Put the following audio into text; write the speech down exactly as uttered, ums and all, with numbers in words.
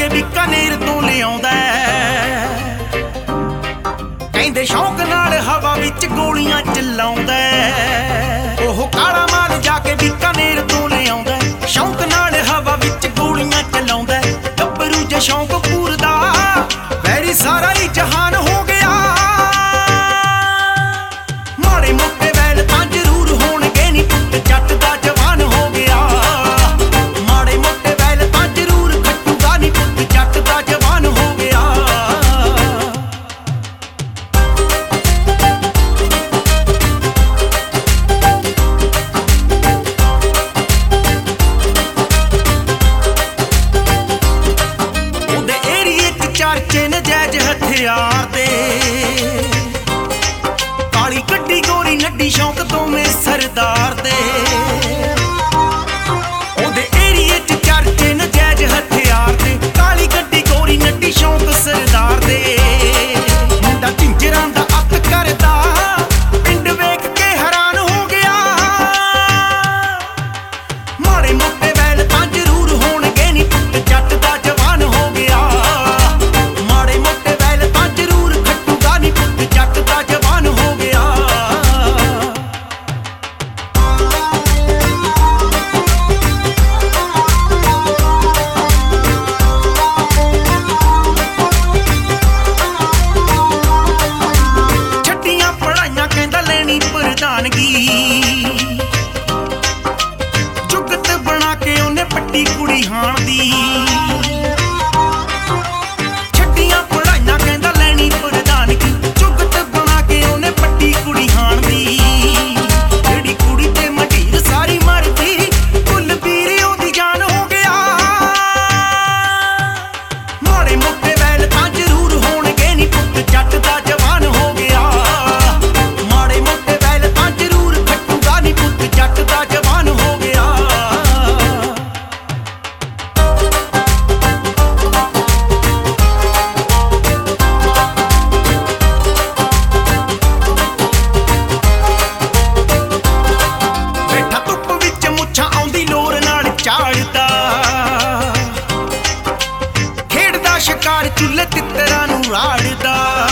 ਕੇ बीकानेर ਤੋਂ ਲਿਆਉਂਦਾ। ਕਹਿੰਦੇ ਸ਼ੌਂਕ ਨਾਲ ਹਵਾ ਵਿੱਚ ਗੋਲੀਆਂ ਚਲਾਉਂਦਾ। ਉਹ ਕਾਲਾ ਮਾਲ ਜਾ ਕੇ बीकानेर ਤੋਂ ਲਿਆਉਂਦਾ। ਸ਼ੌਂਕ ਨਾਲ ਹਵਾ ਵਿੱਚ ਗੋਲੀਆਂ ਚਲਾਉਂਦਾ। ਗੱਭਰੂ ਜੇ ਸ਼ੌਂਕ ਪੂਰਦਾ ਵੈਰੀ ਸਾਰਾ ਹੀ ਜਹਾਨ ਹੋ ਗਿਆ। ਮਾੜੇ ਮੋਟੇ ਵੈਲ ਤਾਂ ਜ਼ਰੂਰ ਹੋਣਗੇ ਨੀ ਪੁੱਤ ਜੱਟ ਦਾ ਜਵਾਨ ਹੋ ਗਿਆ। ਮਾੜੇ ਮੋਟੇ ਵੈਲ ਤਾਂ ਜ਼ਰੂਰ ਖੱਟੂਗਾ ਨੀ ਪੁੱਤ ਜੱਟ ਦਾ ਜਵਾਨ ਹੋ ਗਿਆ। ਉਹਦੇ ਏਰੀਏ 'ਚ ਚਰਚੇ ਨਜਾਇਜ਼ ਹਥਿਆਰ ਦੇ। ਕਾਲੀ ਗੱਡੀ ਗੋਰੀ ਨੱਡੀ ਸ਼ੌਂਕ ਤੋਂ ਮੇ ਸਰਦਾਰ ਦੇ। ਉਹਦੇ ਏਰੀਏ 'ਚ ਚਰਚੇ ਨਜਾਇਜ਼ ਹਥਿਆਰ ਦੇ। ਕਾਲੀ ਗੱਡੀ ਗੋਰੀ ਨੱਡੀ ਸ਼ੌਂਕ ਸਰਦਾਰ ਦੇ। ਮੁੰਡਾ ਝਿੰਜਰਾਂ ਦਾ ਅੱਤ ਕਰਦਾ ਪਿੰਡ ਵੇਖ ਕੇ ਹੈਰਾਨ ਹੋ ਗਿਆ। ਮਾੜੇ ਮੋਟੇ ਵੈਲ ਤਾਂ ਜ਼ਰੂਰ ਹੋਣਗੇ ਨੀ ਪੁੱਤ ਜੱਟ ਦਾ ਜਵਾਨ ਹੋ ਗਿਆ। ਮਾੜੇ ਮੋਟੇ ਵੈਲ ਤਾਂ ਜ਼ਰੂਰ ਖੱਟੂਗਾ ਨੀ ਪੁੱਤ ਜੱਟ ਦਾ ਜਵਾਨ ਹੋ ਗਿਆ। ਛੱਡੀਆਂ ਪੜਾਈਆਂ ਕਹਿੰਦਾ ਲੈਣੀ ਪ੍ਰਧਾਨਗੀ। ਜੁਗਤ ਬਣਾ ਕੇ ਉਹਨੇ ਪੱਟੀ ਕੁੜੀ ਹਾਣ ਦੀ। ਛੱਡੀਆਂ ਪੜਾਈਆਂ ਕਹਿੰਦਾ ਲੈਣੀ ਪ੍ਰਧਾਨਗੀ। ਜੁਗਤ ਬਣਾ ਕੇ ਉਹਨੇ ਪੱਟੀ ਕੁੜੀ ਹਾਣ ਦੀ। ਜਿਹੜੀ ਕੁੜੀ ਤੇ ਮੰਡੀਰ ਸਾਰੀ ਮਰਦੀ ਕੁਲਬੀਰ ਉਹਦੀ ਜਾਨ ਹੋ ਗਿਆ। ਮਾੜੇ ਮੋਟੇ ਵੈਲ ਤਾਂ ਜ਼ਰੂਰ ਹੋਣਗੇ ਨੀ ਪੁੱਤ ਜੱਟ ਦਾ ਜਵਾਨ ਹੋ ਗਿਆ। ਮਾੜੇ ਮੋਟੇ ਵੈਲ ਤਾਂ ਜ਼ਰੂਰ ਖੱਟੂਗਾ ਨੀ ਪੁੱਤ ਜੱਟ ਦਾ ਜਵਾਨ ਹੋ ਗਿਆ। ਬੈਠਾ ਧੁੱਪ ਵਿੱਚ ਮੁੱਛਾਂ ਆਉਂਦੀ ਲੋਰ ਨਾਲ ਝਾੜਦਾ। ਖੇਡਦਾ ਸ਼ਿਕਾਰ ਚੁੱਲ੍ਹੇ ਤਿੱਤਰਾਂ ਨੂੰ ਰਾੜਦਾ।